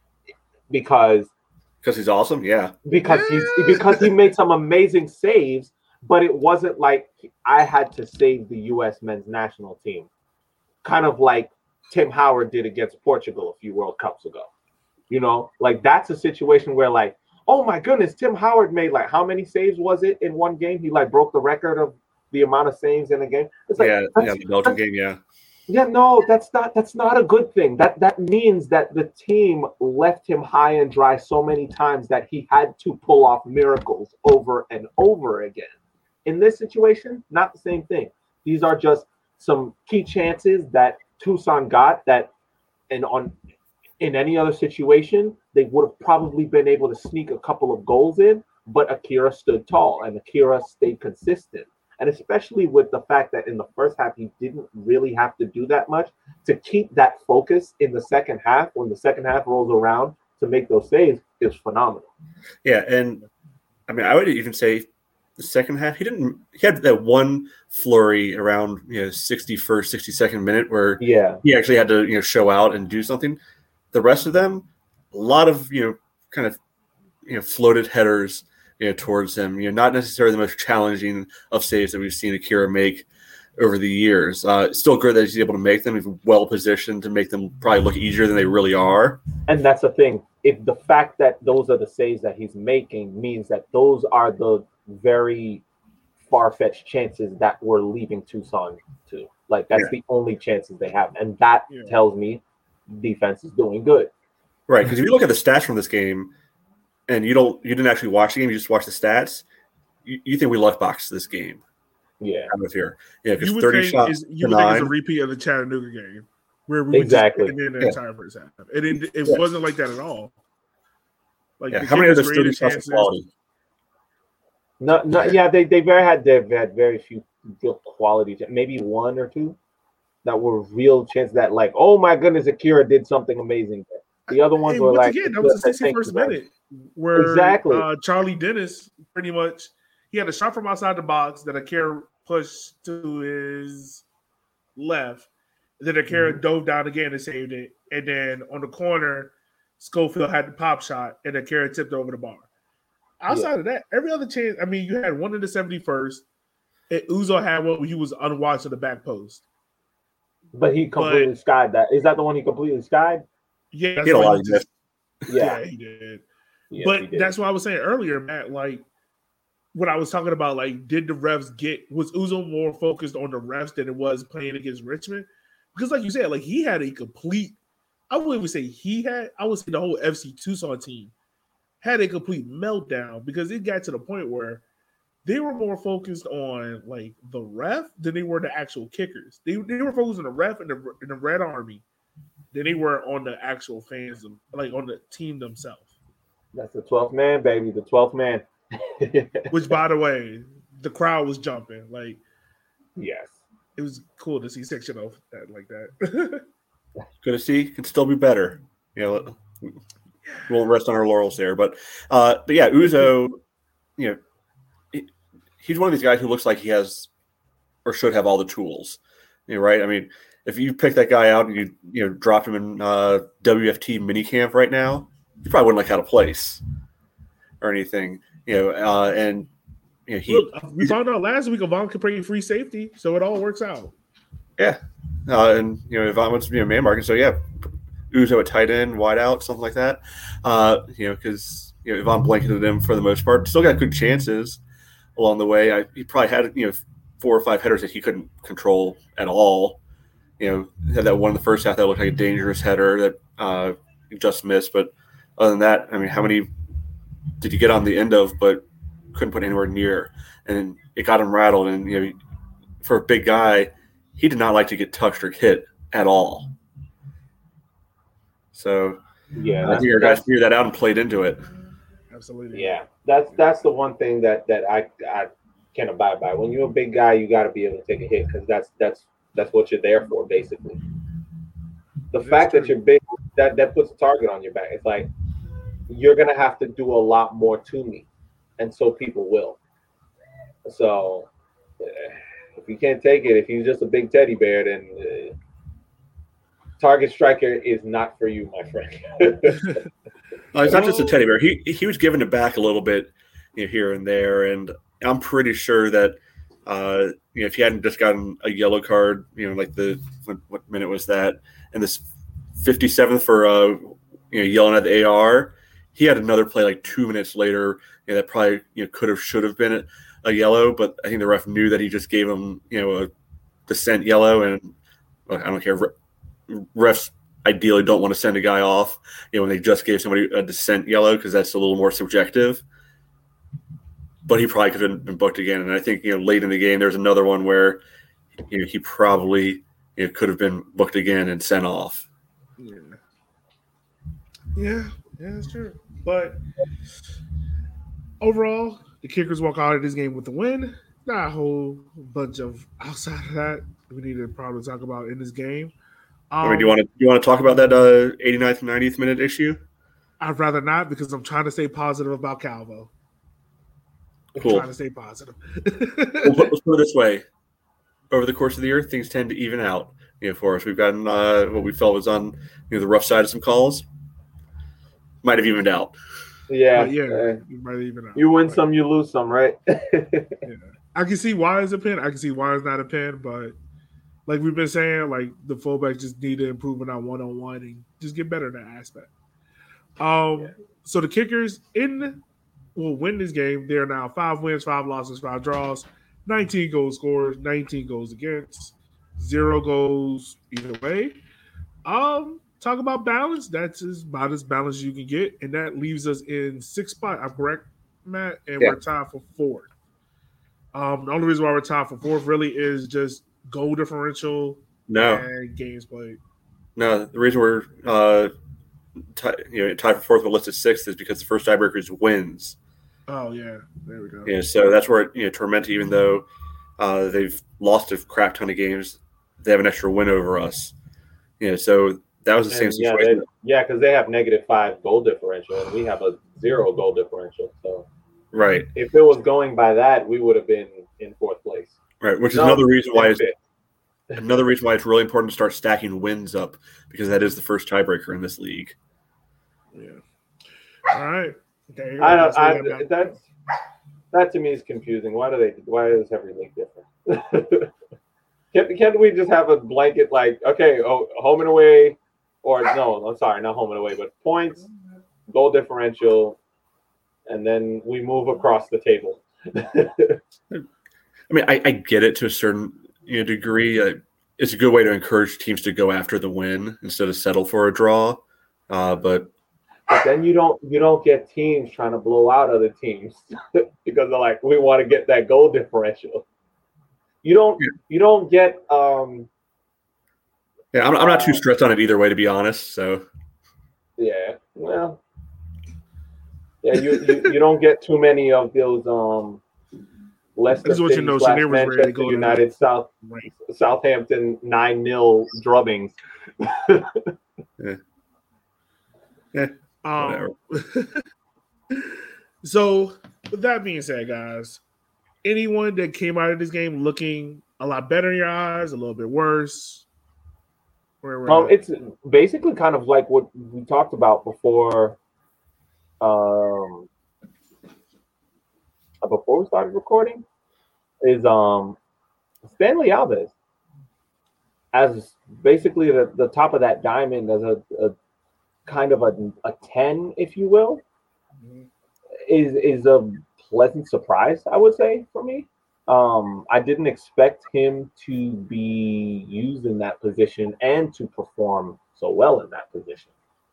Speaker 3: Because
Speaker 2: because he's awesome, yeah.
Speaker 3: Because he's because he made some amazing saves, but it wasn't like I had to save the U S men's national team. Kind of like Tim Howard did against Portugal a few World Cups ago. You know, like that's a situation where like, oh my goodness, Tim Howard made like how many saves was it in one game? He like broke the record of the amount of saves in a game. It's like,
Speaker 2: yeah, yeah, the Belgian game, yeah.
Speaker 3: Yeah, no, that's not that's not a good thing. That that means that the team left him high and dry so many times that he had to pull off miracles over and over again. In this situation, not the same thing. These are just some key chances that Tucson got that, and on in any other situation, they would have probably been able to sneak a couple of goals in, but Akira stood tall and Akira stayed consistent. And especially with the fact that in the first half, he didn't really have to do that much to keep that focus in the second half. When the second half rolls around to make those saves, is phenomenal.
Speaker 2: Yeah, and I mean, I would even say the second half, he didn't. He had that one flurry around you know sixty-first, sixty-second minute where
Speaker 3: yeah
Speaker 2: he actually had to you know show out and do something. The rest of them, a lot of you know kind of you know floated headers you know towards him. You know, not necessarily the most challenging of saves that we've seen Akira make over the years. Uh, still good that he's able to make them. He's well positioned to make them probably look easier than they really are.
Speaker 3: And that's the thing. If the fact that those are the saves that he's making means that those are the very far-fetched chances that we're leaving Tucson to. Like that's yeah. the only chances they have, and that yeah. tells me defense is doing good.
Speaker 2: Right, because if you look at the stats from this game, and you don't, you didn't actually watch the game, you just watch the stats. You, you think we luck boxed this game?
Speaker 3: Yeah,
Speaker 2: I'm with here. Yeah, because
Speaker 1: you
Speaker 2: thirty shots.
Speaker 1: Is, you would
Speaker 2: nine.
Speaker 1: think it's a repeat of the Chattanooga game where we
Speaker 3: exactly
Speaker 1: were just in the
Speaker 2: yeah.
Speaker 1: entire first half. It it, it
Speaker 2: yeah.
Speaker 1: wasn't like that at all. Like
Speaker 2: yeah. how many of those thirty shots of quality?
Speaker 3: No, no, yeah, they they very had they've had very few real quality, maybe one or two that were real chances that like, oh my goodness, Akira did something amazing. The other ones
Speaker 1: And
Speaker 3: were
Speaker 1: once
Speaker 3: like,
Speaker 1: again, that was the sixty-first minute where
Speaker 3: exactly
Speaker 1: uh, Charlie Dennis pretty much he had a shot from outside the box that Akira pushed to his left. And then Akira mm-hmm. dove down again and saved it. And then on the corner, Schofield had the pop shot and Akira tipped over the bar. Outside yeah. of that, every other chance, I mean, you had one in the seventy-first. And Uzo had one where he was unwatched to the back post.
Speaker 3: But he completely but, skied that. Is that the one he completely skied?
Speaker 1: Yeah, that's
Speaker 2: he
Speaker 1: why
Speaker 2: he
Speaker 1: just,
Speaker 3: yeah.
Speaker 1: yeah, he did.
Speaker 3: Yes,
Speaker 1: but
Speaker 3: he did.
Speaker 1: That's what I was saying earlier, Matt. Like, when I was talking about, like, did the refs get, was Uzo more focused on the refs than it was playing against Richmond? Because, like you said, like, he had a complete, I wouldn't even say he had, I would say the whole F C Tucson team had a complete meltdown because it got to the point where they were more focused on like the ref than they were the actual kickers. They, they were focused on the ref and the, and the Red Army than they were on the actual fans, like on the team themselves.
Speaker 3: That's the twelfth man, baby, the twelfth man.
Speaker 1: Which, by the way, the crowd was jumping. Like,
Speaker 3: yes,
Speaker 1: it was cool to see section of that like that.
Speaker 2: Good to see. Can still be better. You know, we won't rest on our laurels there, but uh, but yeah, Uzo, you know. He's one of these guys who looks like he has or should have all the tools, you know, right? I mean, if you pick that guy out and you you know drop him in uh, W F T minicamp right now, you probably wouldn't like out of place or anything, you know. Uh, and you know, he
Speaker 1: Look, we found out last week Avon could bring free safety, so it all works out.
Speaker 2: Yeah, uh, and you know Avon wants to be a man market, so yeah, Uzo at tight end, wide out, something like that. Uh, you know, because you know Avon blanketed him for the most part, still got good chances along the way. I, he probably had, you know, four or five headers that he couldn't control at all. You know, had that one in the first half that looked like a dangerous header that uh, he just missed. But other than that, I mean, how many did he get on the end of but couldn't put anywhere near? And it got him rattled. And, you know, for a big guy, he did not like to get touched or hit at all. So
Speaker 3: yeah,
Speaker 2: I think our guys figured that out and played into it.
Speaker 1: Absolutely.
Speaker 3: Yeah, that's that's the one thing that that I I can abide by. When you're a big guy, you got to be able to take a hit because that's that's that's what you're there for, basically. The that's fact true. that you're big, that that puts a target on your back. It's like you're gonna have to do a lot more to me, and so people will. So if you can't take it, if you're just a big teddy bear, then uh, target striker is not for you, my friend.
Speaker 2: Uh, it's not just a teddy bear. He he was giving it back a little bit, you know, here and there, and I'm pretty sure that uh, you know if he hadn't just gotten a yellow card, you know, like the what, what minute was that, and this fifty-seventh for uh, you know yelling at the A R, he had another play like two minutes later, you know, that probably you know could have should have been a, a yellow, but I think the ref knew that he just gave him you know a dissent yellow, and well, I don't care. Refs ideally don't want to send a guy off, you know, when they just gave somebody a dissent yellow because that's a little more subjective. But he probably could have been booked again. And I think, you know, late in the game, there's another one where, you know, he probably you know, could have been booked again and sent off.
Speaker 1: Yeah. Yeah, yeah, that's true. But overall, the Kickers walk out of this game with the win. Not a whole bunch of outside of that we need to probably talk about in this game. Um,
Speaker 2: I mean, do you want to you want to talk about that uh, eighty-ninth and ninetieth minute issue?
Speaker 1: I'd rather not because I'm trying to stay positive about Calvo. I'm
Speaker 2: cool.
Speaker 1: trying to stay positive.
Speaker 2: Well, let's put it this way: over the course of the year, things tend to even out. You know, for us, we've gotten uh, what we felt was on you know the rough side of some calls. Might have evened out.
Speaker 3: Yeah,
Speaker 1: but yeah,
Speaker 3: uh,
Speaker 1: you might even out.
Speaker 3: You win
Speaker 1: but,
Speaker 3: some, you lose some, right?
Speaker 1: Yeah. I can see why it's a pin. I can see why it's not a pin, but. Like we've been saying, like the fullbacks just need to improve on our one-on-one and just get better in that aspect. Um, yeah. So the Kickers in will win this game. They're now five wins, five losses, five draws, nineteen goals scored, nineteen goals against, zero goals either way. Um, talk about balance. That's as about as balanced as you can get, and that leaves us in sixth spot. I'm correct, Matt, and yeah. we're tied for fourth. Um, the only reason why we're tied for fourth really is just goal differential
Speaker 2: no.
Speaker 1: and games played.
Speaker 2: No, the reason we're uh, tie, you know tied for fourth but listed sixth is because the first tiebreaker is wins.
Speaker 1: Oh yeah, there we go.
Speaker 2: Yeah, so that's where you know Tormenta, even though uh, they've lost a crap ton of games, they have an extra win over us. Yeah, so that was the same
Speaker 3: And yeah,
Speaker 2: situation.
Speaker 3: they, yeah, because they have negative five goal differential, and we have a zero goal differential. So,
Speaker 2: right,
Speaker 3: if it was going by that, we would have been in fourth place.
Speaker 2: right, which is
Speaker 3: No,
Speaker 2: another reason why it's,
Speaker 3: fifth.
Speaker 2: another reason why it's really important to start stacking wins up, because that is the first tiebreaker in this league.
Speaker 1: Yeah. All right. There you go.
Speaker 3: I
Speaker 1: That's
Speaker 3: don't.
Speaker 1: what
Speaker 3: I,
Speaker 1: we got.
Speaker 3: that's that to me is confusing. Why do they? Why is every league different? Can't, can't we just have a blanket like, okay, oh, home and away, or no, I'm sorry, not home and away, but points, goal differential, and then we move across the table.
Speaker 2: I mean, I, I get it to a certain you know, degree. Uh, it's a good way to encourage teams to go after the win instead of settle for a draw. Uh, but
Speaker 3: But then you don't you don't get teams trying to blow out other teams because they're like, we want to get that goal differential. You don't you don't get um
Speaker 2: yeah, I'm, I'm not too
Speaker 3: uh,
Speaker 2: stressed on it either way, to be honest. So
Speaker 3: yeah, well, yeah, you, you, you don't get too many of those um Leicester
Speaker 1: That's what you
Speaker 3: City
Speaker 1: know,
Speaker 3: slash
Speaker 1: Chenier was ready to
Speaker 3: Manchester
Speaker 1: go to
Speaker 3: United South
Speaker 1: Right.
Speaker 3: Southampton nine nil drubbings.
Speaker 2: yeah, yeah, whatever.
Speaker 1: Um, so, with that being said, guys, anyone that came out of this game looking a lot better in your eyes, a little bit worse? Where we're
Speaker 3: Um,
Speaker 1: at?
Speaker 3: it's basically kind of like what we talked about before. Um, before we started recording, is um Stanley Alves as basically the, the top of that diamond as a, a kind of a, a ten, if you will,
Speaker 1: Mhm.
Speaker 3: is is a pleasant surprise, I would say, for me. Um, I didn't expect him to be used in that position and to perform so well in that position.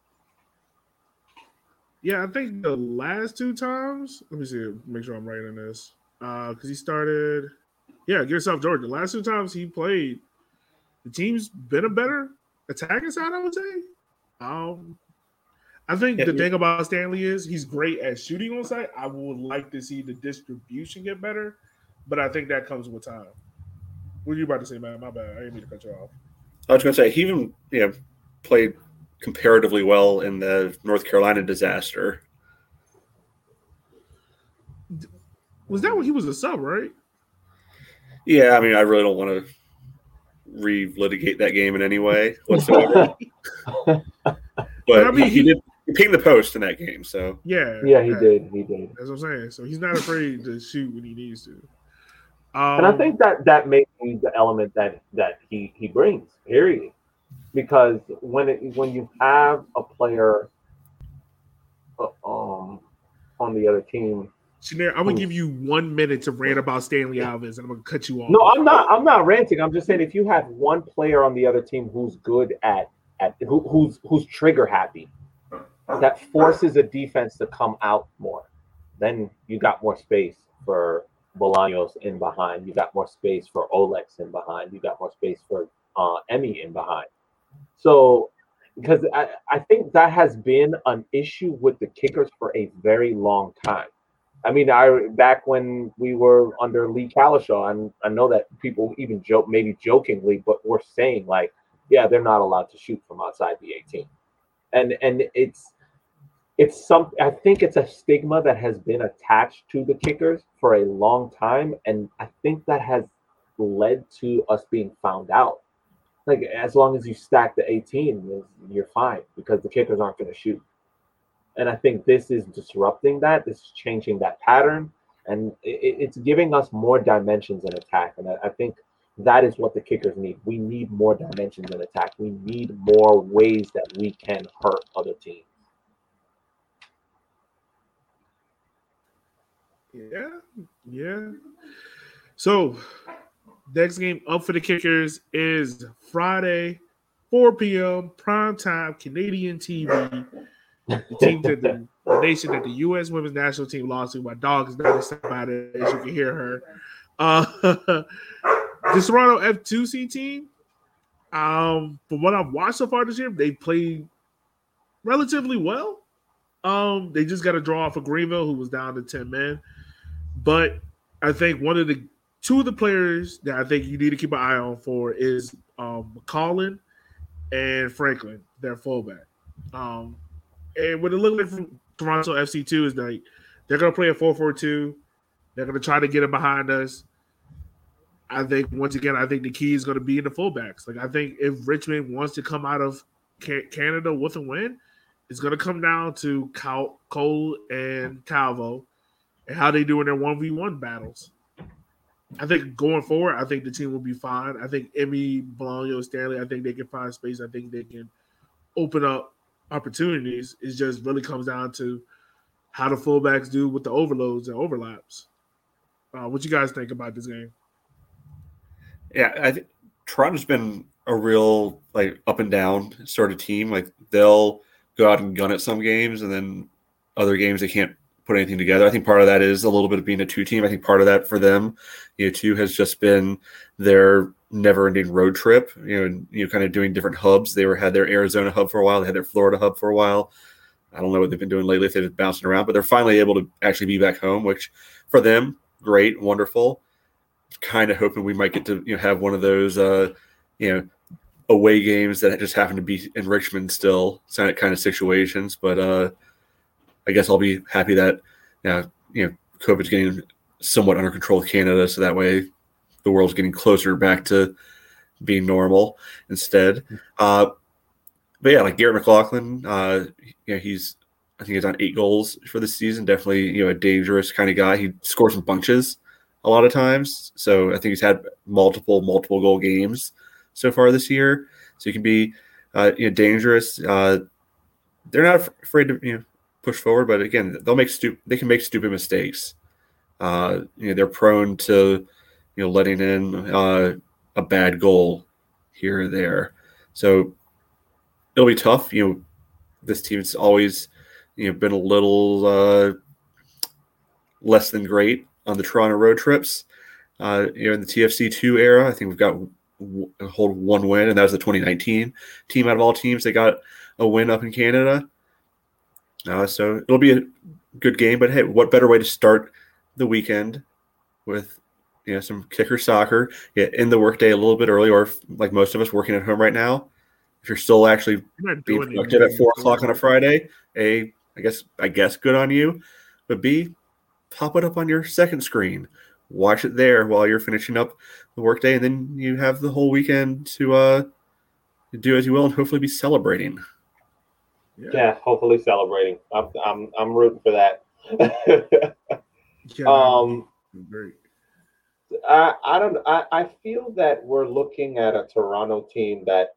Speaker 1: Yeah, I think the last two times, let me see, make sure I'm right in this. Uh, because he started, yeah, give yourself Georgia. The last two times he played, the team's been a better attacking side, I would say. Um, I think
Speaker 2: Yeah,
Speaker 1: the
Speaker 2: yeah.
Speaker 1: thing about Stanley is he's great at shooting on site. I would like to see the distribution get better, but I think that comes with time. What are you about to say, man? My bad. I didn't mean to cut you off.
Speaker 2: I was going to say he even you know played comparatively well in the North Carolina disaster.
Speaker 1: Was that when he was a sub, right?
Speaker 2: Yeah, I mean, I really don't want to relitigate that game in any way whatsoever. but
Speaker 1: But I mean,
Speaker 2: he, he
Speaker 1: he-
Speaker 2: did he pinged the post in that game, so
Speaker 1: Yeah.
Speaker 3: Yeah, he
Speaker 1: yeah,
Speaker 3: did. He did.
Speaker 1: That's what I'm saying. So he's not afraid to shoot when he needs to. Um,
Speaker 3: And I think that that may be the element that that he he brings. Period. Because when it when you have a player uh, um on the other team.
Speaker 1: Shanair, I'm gonna give you one minute to rant about Stanley Alves, and I'm gonna cut you off.
Speaker 3: No, I'm not. I'm not ranting. I'm just saying if you have one player on the other team who's good at at who, who's who's trigger happy, that forces a defense to come out more, then you got more space for Bolaños in behind. You got more space for Olex in behind. You got more space for uh, Emmy in behind. So, because I, I think that has been an issue with the kickers for a very long time. I mean, I back when we were under Lee Kalishaw, and I know that people even joke, maybe jokingly, but were saying like, yeah, they're not allowed to shoot from outside the eighteen, and and it's it's some. I think it's a stigma that has been attached to the kickers for a long time, and I think that has led to us being found out. Like, as long as you stack the eighteen, you're fine because the kickers aren't going to shoot. And I think this is disrupting that. This is changing that pattern, and it, it's giving us more dimensions in attack. And I, I think that is what the kickers need. We need more dimensions in attack. We need more ways that we can hurt other teams.
Speaker 1: Yeah, yeah. So, next game up for the kickers is Friday, four p.m. prime time Canadian T V. The team that the, the nation that the U S women's national team lost to. My dog is not excited about it, as you can hear her. Uh, the Toronto F two C team, um, from what I've watched so far this year, they played relatively well. Um, they just got a draw off of Greenville, who was down to ten men. But I think one of the two of the players that I think you need to keep an eye on for is um, McCollin and Franklin, their fullback. Um, and what it looked like from Toronto F C two is like they're going to play a four four two. They're going to try to get it behind us. I think, once again, I think the key is going to be in the fullbacks. Like, I think if Richmond wants to come out of Canada with a win, it's going to come down to Cal- Cole and Calvo and how they do in their one v one battles. I think going forward, I think the team will be fine. I think Emmy, Bologna, Stanley, I think they can find space. I think they can open up opportunities. It just really comes down to how the fullbacks do with the overloads and overlaps. Uh, what you guys think about this game?
Speaker 2: Yeah, I think Toronto's been a real like up and down sort of team. Like they'll go out and gun at some games, and then other games they can't put anything together. I think part of that is a little bit of being a two team. I think part of that for them, you know, too, has just been their never-ending road trip. You know, and, you know, kind of doing different hubs. They were had their Arizona hub for a while. They had their Florida hub for a while. I don't know what they've been doing lately if they're just bouncing around, but they're finally able to actually be back home, which for them, great, wonderful. Kind of hoping we might get to you know have one of those uh, you know away games that just happen to be in Richmond still, kind of situations. But uh, I guess I'll be happy that now you know COVID's getting somewhat under control with Canada, so that way the world's getting closer back to being normal instead. Uh, but yeah, like Garrett McLaughlin, uh, you know he's I think he's on eight goals for the season. Definitely you know a dangerous kind of guy. He scores some bunches a lot of times. So I think he's had multiple, multiple goal games so far this year. So he can be uh, you know, dangerous. Uh, they're not af- afraid to you know, push forward, but again, they'll make stu- they can make stupid mistakes. Uh, you know, they're prone to you know letting in uh, a bad goal here or there. So it'll be tough. You know, this team's always you know been a little uh, less than great on the Toronto road trips. Uh, you know, in the T F C two era, I think we've got w- hold one win, and that was the twenty nineteen team out of all teams. They got a win up in Canada. Uh, so it'll be a good game. But hey, what better way to start the weekend with you know some kicker soccer? Yeah, in the workday a little bit early, or if, like most of us working at home right now, if you're still actually being productive at four o'clock on a Friday, A, I guess I guess good on you, but B, pop it up on your second screen. Watch it there while you're finishing up the workday, and then you have the whole weekend to uh, do as you will and hopefully be celebrating.
Speaker 3: Yeah, yeah hopefully celebrating. I'm I'm I'm rooting for that.
Speaker 1: yeah,
Speaker 3: um,
Speaker 1: great.
Speaker 3: I I don't I, I feel that we're looking at a Toronto team that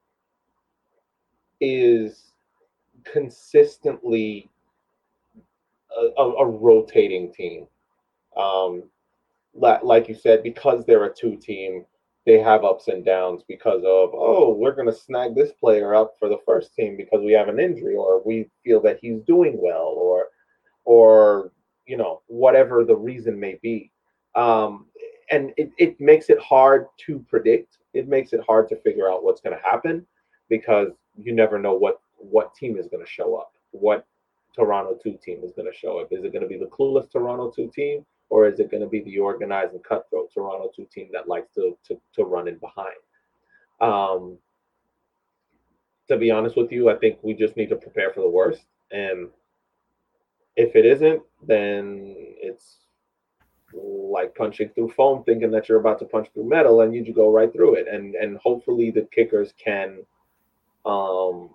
Speaker 3: is consistently a, a, a rotating team. Um, like you said, because they're a two team, they have ups and downs because of, oh, we're going to snag this player up for the first team because we have an injury, or we feel that he's doing well, or, or, you know, whatever the reason may be. Um, and it, it makes it hard to predict. It makes it hard to figure out what's going to happen because you never know what, what team is going to show up, what Toronto two team is going to show up. Is it going to be the clueless Toronto two team? Or is it going to be the organized and cutthroat Toronto two team that likes to to, to run in behind? Um, to be honest with you, I think we just need to prepare for the worst. And if it isn't, then it's like punching through foam, thinking that you're about to punch through metal, and you just go right through it. And and hopefully the kickers can um,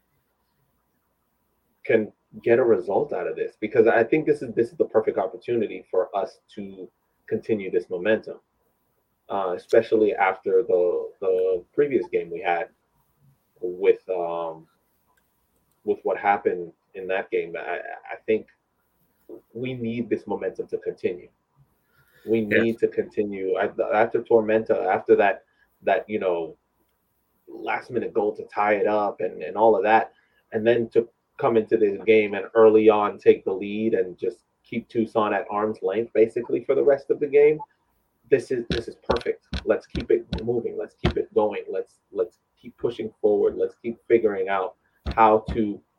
Speaker 3: can get a result out of this, because I think this is this is the perfect opportunity for us to continue this momentum, uh, especially after the the previous game we had with um, with what happened in that game. I, I think we need this momentum to continue. We need yeah. to continue after Tormenta, after that that you know last minute goal to tie it up and, and all of that, and then to come into this game and early on take the lead and just keep Tucson at arm's length basically for the rest of the game. This is this is perfect. Let's keep it moving. Let's keep it going. Let's let's keep pushing forward. Let's keep figuring out how to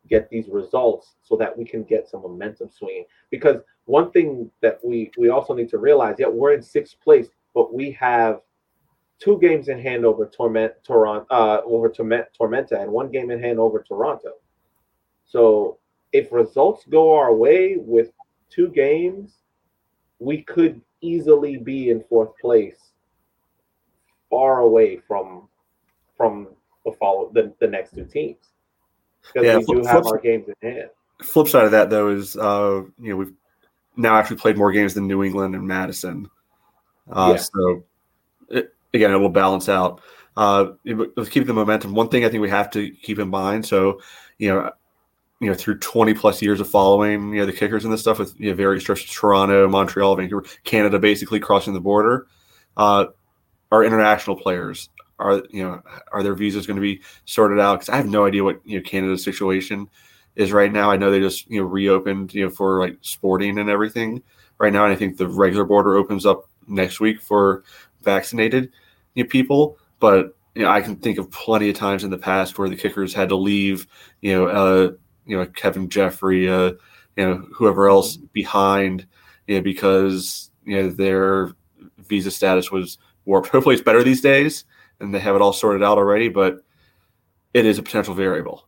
Speaker 3: get these results so that we can get some momentum swinging. Because one thing that we we also need to realize, yeah, we're in sixth place, but we have two games in hand over Torment, Toronto, uh, over Torment, Tormenta, and one game in hand over Toronto. So if results go our way with two games, we could easily be in fourth place, far away from from the follow the, the next two teams, because
Speaker 2: yeah,
Speaker 3: we
Speaker 2: flip,
Speaker 3: do have
Speaker 2: flip,
Speaker 3: our games in hand.
Speaker 2: Flip side of that, though, is uh, you know we've now actually played more games than New England and Madison, uh,
Speaker 3: Yeah.
Speaker 2: so it, again, it will balance out. Uh, let's keep the momentum. One thing I think we have to keep in mind, so you know, you know, through twenty plus years of following, you know, the Kickers and this stuff with you know various trips to Toronto, Montreal, Vancouver, Canada, basically crossing the border. Uh, our international players are, you know, are their visas going to be sorted out? Because I have no idea what you know Canada's situation is right now. I know they just you know reopened you know for like sporting and everything right now, and I think the regular border opens up next week for vaccinated you know, people. But you know, I can think of plenty of times in the past where the Kickers had to leave, you know, uh, you know, Kevin Jeffrey, uh, you know, whoever else behind, you know, because you know their visa status was warped. Hopefully, it's better these days, and they have it all sorted out already. But it is a potential variable.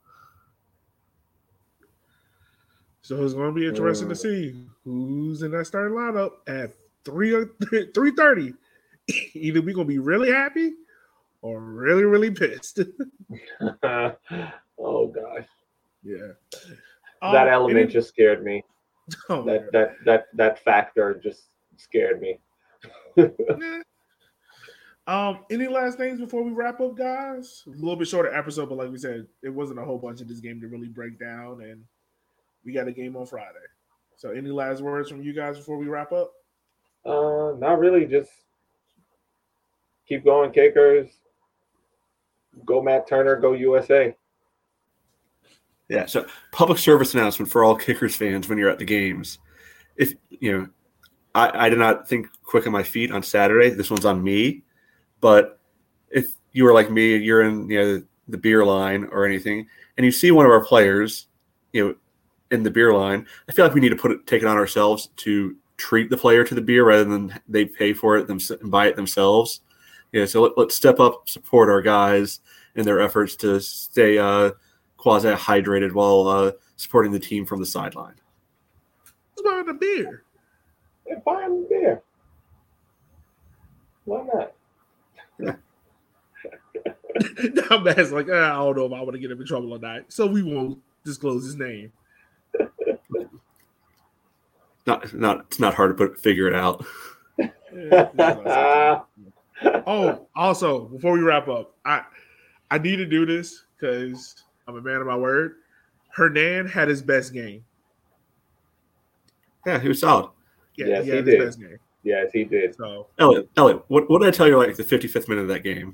Speaker 1: So it's going to be interesting to see who's in that starting lineup at three three thirty. Either we're going to be really happy or really really pissed.
Speaker 3: Oh gosh,
Speaker 1: yeah,
Speaker 3: that
Speaker 1: um,
Speaker 3: element
Speaker 1: any,
Speaker 3: just scared me.
Speaker 1: Oh,
Speaker 3: that that that that factor just scared me.
Speaker 1: um, any last things before we wrap up, guys? A little bit shorter episode, but like we said, it wasn't a whole bunch of this game to really break down, and we got a game on Friday. So, any last words from you guys before we wrap up?
Speaker 3: Uh, not really. Just keep going, Kickers. Go Matt Turner. Go U S A.
Speaker 2: Yeah. So, public service announcement for all Kickers fans when you're at the games. If you know, I, I did not think quick on my feet on Saturday. This one's on me. But if you were like me, you're in you know the beer line or anything, and you see one of our players, you know, in the beer line, I feel like we need to put it, take it on ourselves to treat the player to the beer rather than they pay for it them, and buy it themselves. Yeah, so let, let's step up, support our guys in their efforts to stay uh, quasi hydrated while uh, supporting the team from the sideline.
Speaker 1: Who's buying the beer?
Speaker 3: They're buying the beer. Why not?
Speaker 1: Now Matt's like, ah, I don't know if I want to get him in trouble or not, so we won't disclose his name.
Speaker 2: Not, not, it's not hard to put figure it out.
Speaker 1: Oh, also, before we wrap up, I I need to do this because I'm a man of my word. Hernan had his best game.
Speaker 2: Yeah, he was solid.
Speaker 1: Yeah,
Speaker 3: yes,
Speaker 1: he
Speaker 3: he,
Speaker 1: had
Speaker 3: did.
Speaker 1: his best game.
Speaker 3: Yes, he did.
Speaker 1: So,
Speaker 2: Elliot, Elliot, what, what did I tell you like the fifty-fifth minute of that game?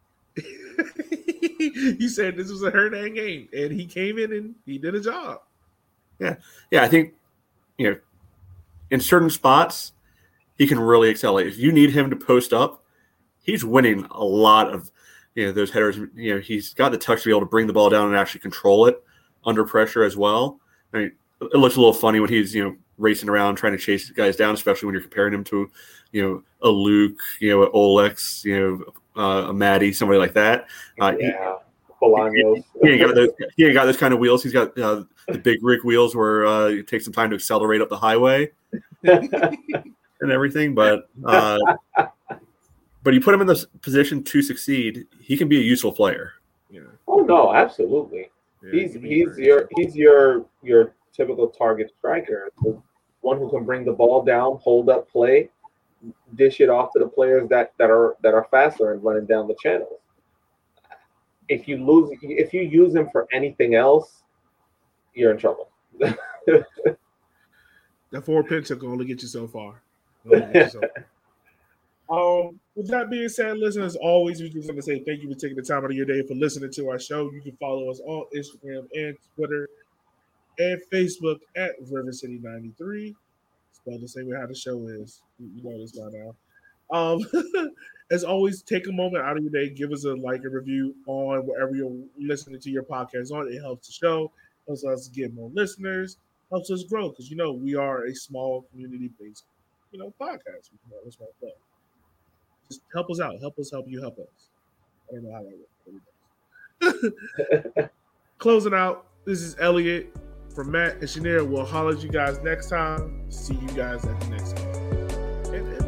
Speaker 1: you said this was a Hernan game, and he came in and he did a job.
Speaker 2: Yeah, yeah, I think you know, in certain spots, he can really excel. If you need him to post up, he's winning a lot of you know those headers. You know, he's got the touch to be able to bring the ball down and actually control it under pressure as well. I mean, it looks a little funny when he's you know racing around trying to chase guys down, especially when you're comparing him to you know a Luke, you know, Olex, you know. Uh, a Maddie, somebody like that. Uh,
Speaker 3: yeah,
Speaker 2: he, he, he, ain't got those, he ain't got those kind of wheels. He's got uh, the big rig wheels where uh, it takes some time to accelerate up the highway and everything. But uh, but you put him in the position to succeed, he can be a useful player.
Speaker 1: Yeah.
Speaker 3: Oh no, absolutely. Yeah, he's he's your he's your your typical target striker, the one who can bring the ball down, hold up play, dish it off to the players that, that are that are faster and running down the channels. If you lose, if you use him for anything else, you're in trouble.
Speaker 1: That four pin can only get you so far. You so far. Um, with that being said, listen, as always, we just want to say thank you for taking the time out of your day for listening to our show. You can follow us on Instagram and Twitter and Facebook at River City ninety-three. Spelled the same way how the show is. You know this by now. Um, as always, take a moment out of your day, give us a like and review on wherever you're listening to your podcast on. It helps the show. helps us get more listeners, helps us grow because you know we are a small community-based, you know, podcast. That's what I thought. Just help us out. Help us help you help us. I don't know how that works. Closing out, this is Elliot from Matt and Shanir. We'll holler at you guys next time. See you guys at the next one. And, and